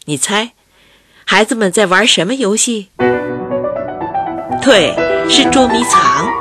你猜，孩子们在玩什么游戏？对，是捉迷藏。